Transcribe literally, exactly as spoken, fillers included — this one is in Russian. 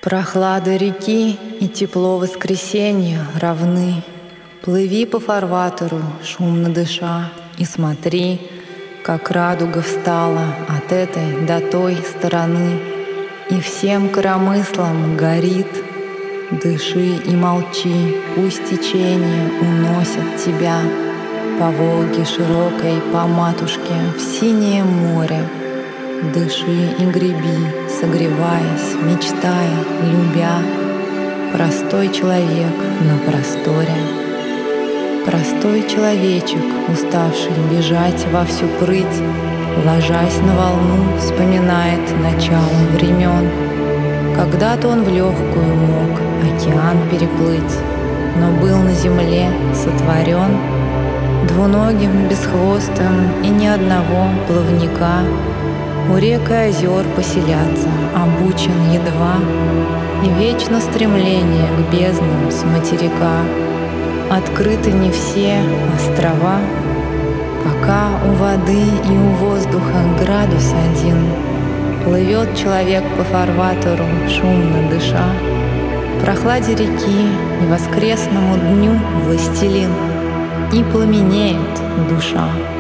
Прохлада реки и тепло воскресенья равны. Плыви по фарватеру, шумно дыша, и смотри, как радуга встала от этой до той стороны, и всем коромыслом горит. Дыши и молчи, пусть течение уносит тебя по Волге широкой, по матушке в синее море. Дыши и греби, согреваясь, мечтая, любя. Простой человек на просторе. Простой человечек, уставший бежать во всю прыть, ложась на волну, вспоминает начало времен. Когда-то он в легкую мог океан переплыть, но был на земле сотворен двуногим, бесхвостым и ни одного плавника. У рек и озер поселяться обучен едва, и вечно стремление к безднам с материка. Открыты не все острова, пока у воды и у воздуха градус один. Плывет человек по фарватеру, шумно дыша, прохладе реки и воскресному дню властелин, и пламенеет душа.